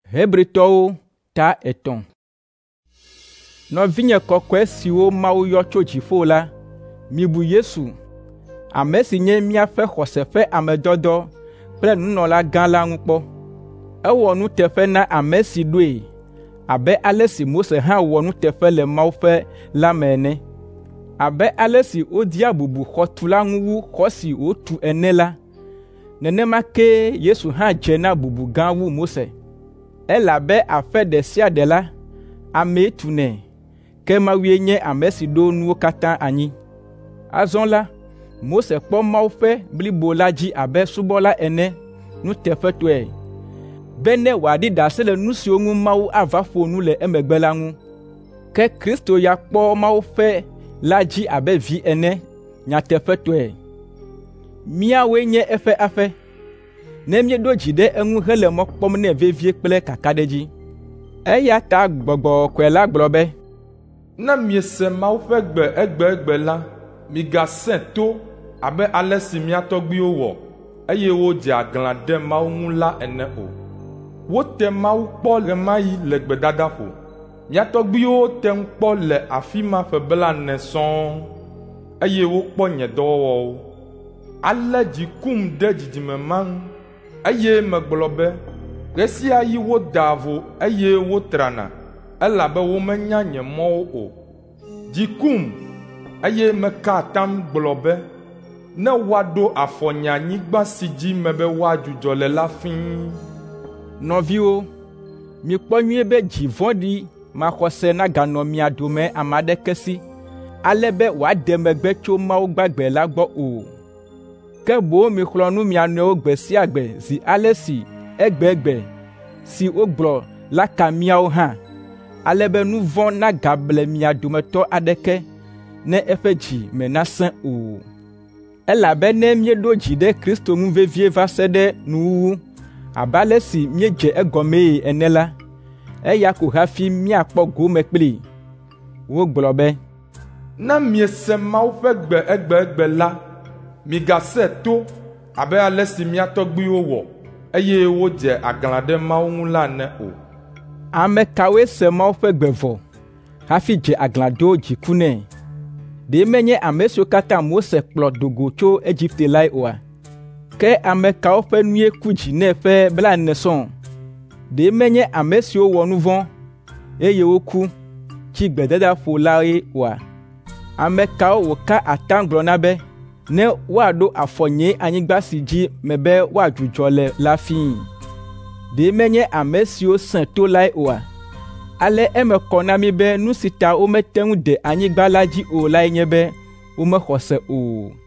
Hebritɔwo ta 3. Nɔvinye kɔkɔe siwo Mawu yɔ tso dziƒo la, mibu Yesu, ame si nye míaƒe xɔse ƒe amedɔdɔ kple nunɔlagã la ŋu kpɔ. Ewɔ nuteƒe na ame si ɖoe, abe ale si Mose hã wɔ nuteƒe le Mawu ƒe lãme ene. Abe ale si wodia bubu xɔtula ŋu wu xɔ si wotu ene la, nenema ke Yesu hã dze na bubu gã wu Mose. Elabe aƒe ɖe sia ɖe la, amee tunɛ, ke Mawue nye ame si ɖo nuwo katã anyi. Azɔ la, Mose kpɔ Mawu ƒe blibo la dzi abe subɔla ene nuteƒetɔe, be ne wòaɖi ɖase le nu siwo ŋu Mawu ava ƒo nu le emegbe la ŋu. Ke Kristo ya kpɔ Mawu ƒe la dzi abe vi ene nyateƒetɔe. Míawoe nye eƒe aƒe, ne míeɖo dzi ɖe eŋu hele mɔ kpɔm nɛ vevie kple kakaɖedzi. Eya ta Gbɔgbɔ Kɔkɔe la gblɔ be, ne miese Mawu ƒe gbe egbe la, migasẽ to abe ale si mía tɔgbuiwo wɔ, eye wodze aglã ɖe Mawu ŋu la ene o. Wote Mawu kpɔ ɣe ma ɣi le gbedadaƒo. Mía tɔgbuiwo te ŋu kpɔ le afi ma ƒe 40 sɔŋ, eye wokpɔ nye dɔwɔwɔwo. Ale dzi kum ɖe dzidzime ma ŋu, eye megblɔ be, ɣe sia ɣi wodaa vo eye wotrana, elabe womenya nye mɔwo o. Dzi kum, eye meka atam gblɔ be, ne woaɖo afɔ nye anyigba si dzi mebe woadzudzɔ le la fĩi. Nɔviwo, mikpɔ nyuie be dzi vɔ̃ɖi maxɔse naganɔ mia dome ame aɖeke si, ale be wòaɖe megbe tso Mawu gbagbe la gbɔ o. Ke boŋ mixlɔ̃ nu mia nɔewo gbe sia gbe zi ale si egbegbe si wogblɔ la ka míawo hã, ale be nu vɔ̃ nagable mia dometɔ aɖeke ne eƒe dzi me nasẽ o. Elabe ne míeɖo dzi ɖe Kristo ŋu vevie va se ɖe nuwuwu, abe ale si míedze egɔmee ene la, eya ko hafi míakpɔ gome kplii. Wogblɔ be, ne miese Mawu ƒe gbe egbe la, migasẽ to abe ale si mía tɔgbuiwo wɔ, eye wodze aglã ɖe Mawu ŋu la ne o. Ame kawoe se Mawu ƒe gbe vɔ hafi dze aglã ɖo dziku nɛ? Ɖe menye ame siwo katã Mose kplɔ do go tso Egipte lae oa? Ke ame kawo ƒe nue ku dzi nɛ ƒe 40 sɔŋ? Ɖe menye ame siwo wɔ nu vɔ̃, eye woku, tsi gbedadaƒo lae oa? Ame kawo wòka atam gblɔ na be, ne woaɖo afɔ nye anyigba si dzi mebe woadzudzɔ le la fĩi? Ɖe menye ame siwo sẽ to lae oa? Ale eme kɔ na mi be nu si ta womete ŋu de anyigba la dzi o lae nye be womexɔ se o.